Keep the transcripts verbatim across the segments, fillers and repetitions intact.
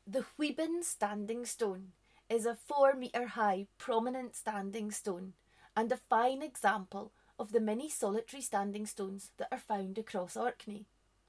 The Hweben Standing Stone is a four metre high prominent standing stone and a fine example of the many solitary standing stones that are found across Orkney.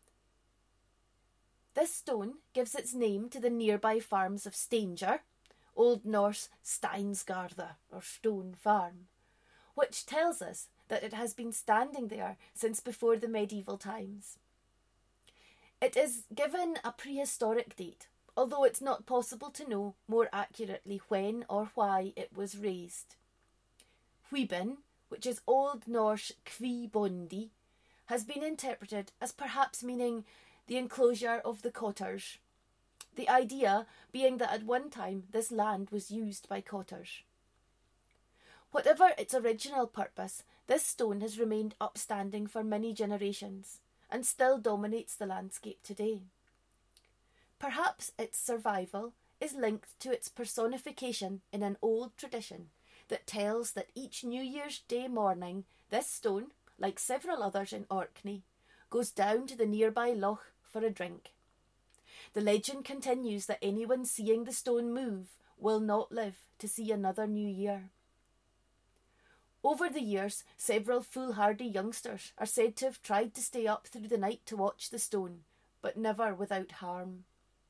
This stone gives its name to the nearby farms of Stanger, Old Norse Steinsgarða or stone farm, which tells us that it has been standing there since before the medieval times. It is given a prehistoric date, although it's not possible to know more accurately when or why it was raised. Hweben, which is Old Norse Kvi Bondi, has been interpreted as perhaps meaning the enclosure of the cottars, the idea being that at one time this land was used by cottars. Whatever its original purpose, this stone has remained upstanding for many generations and still dominates the landscape today. Perhaps its survival is linked to its personification in an old tradition that tells that each New Year's Day morning this stone, like several others in Orkney, goes down to the nearby loch for a drink. The legend continues that anyone seeing the stone move will not live to see another new year. Over the years, several foolhardy youngsters are said to have tried to stay up through the night to watch the stone, but never without harm.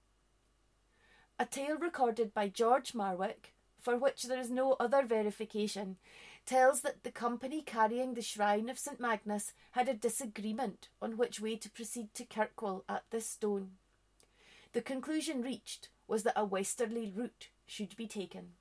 A tale recorded by George Marwick, for which there is no other verification, tells that the company carrying the shrine of St Magnus had a disagreement on which way to proceed to Kirkwall at this stone. The conclusion reached was that a westerly route should be taken.